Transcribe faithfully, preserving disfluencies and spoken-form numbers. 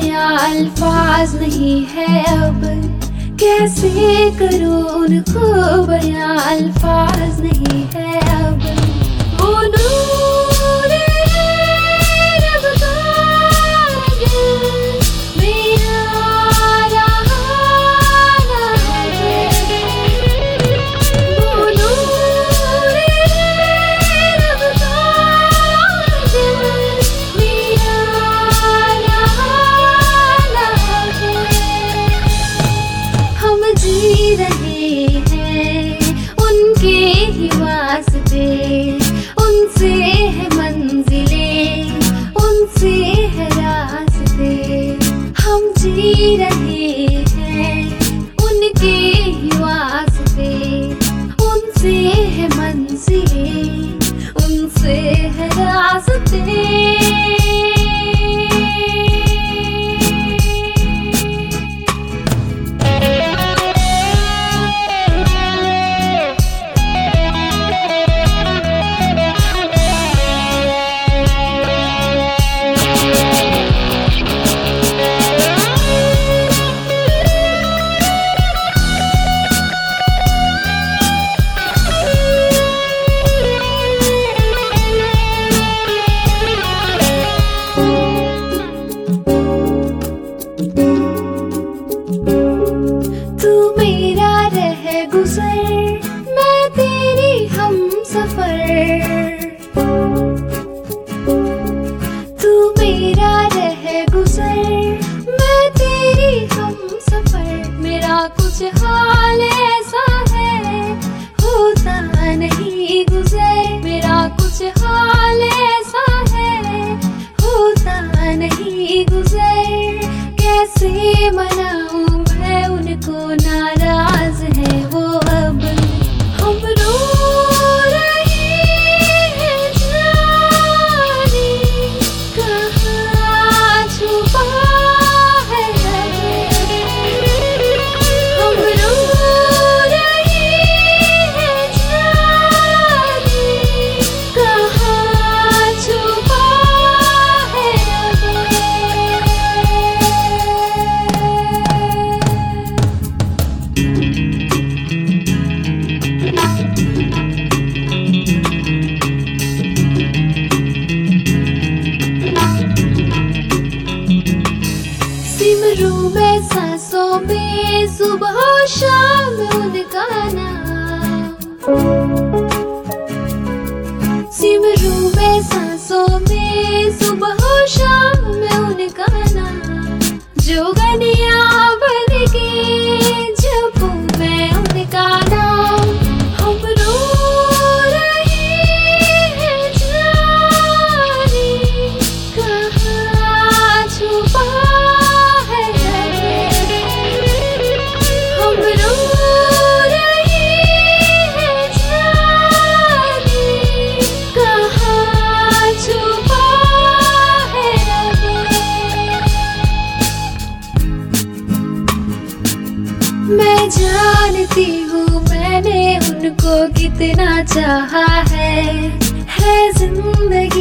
नया अल्फाज नहीं है अब, कैसे करूं उनको बयां, अल्फाज नहीं है अब। वो नूर रब का दिल मेरा रहा है, वो नूर रब का दिल मेरा रहा है। हम जी रहे हैं उनके ही वास्ते, उनसे है मंजिलें, उनसे है रास्ते। हम जी रहे हैं उनके ही वास्ते, उनसे है मंजिलें, उनसे है रास्ते। मैं तेरी हम सफर, तू मेरा रह गुजर, मैं तेरी हम सफर। मेरा कुछ हाल ऐसा है होता नहीं गुजर, मेरा कुछ हाल ऐसा है होता नहीं गुजर। कैसे मनाऊं मैं उनको, नाराज है वो अब। हम रो रहे हैं जाने कहाँ छुपा है, हम रो रहे हैं जाने कहाँ छुपा है। सिमरूं मैं सांसों में सुबह शाम उनका नाम, सिमरूं मैं सांसों में सुबह शाम में उनका नाम। जोगनिया बन के जपूं मैं उनका नाम। हम रो रहे हैं जाने कहाँ छुपा है, हम रो रहे हैं जाने कहाँ छुपा है। मैं जानती हूँ मैंने उनको कितना चाहा है, है जिंदगी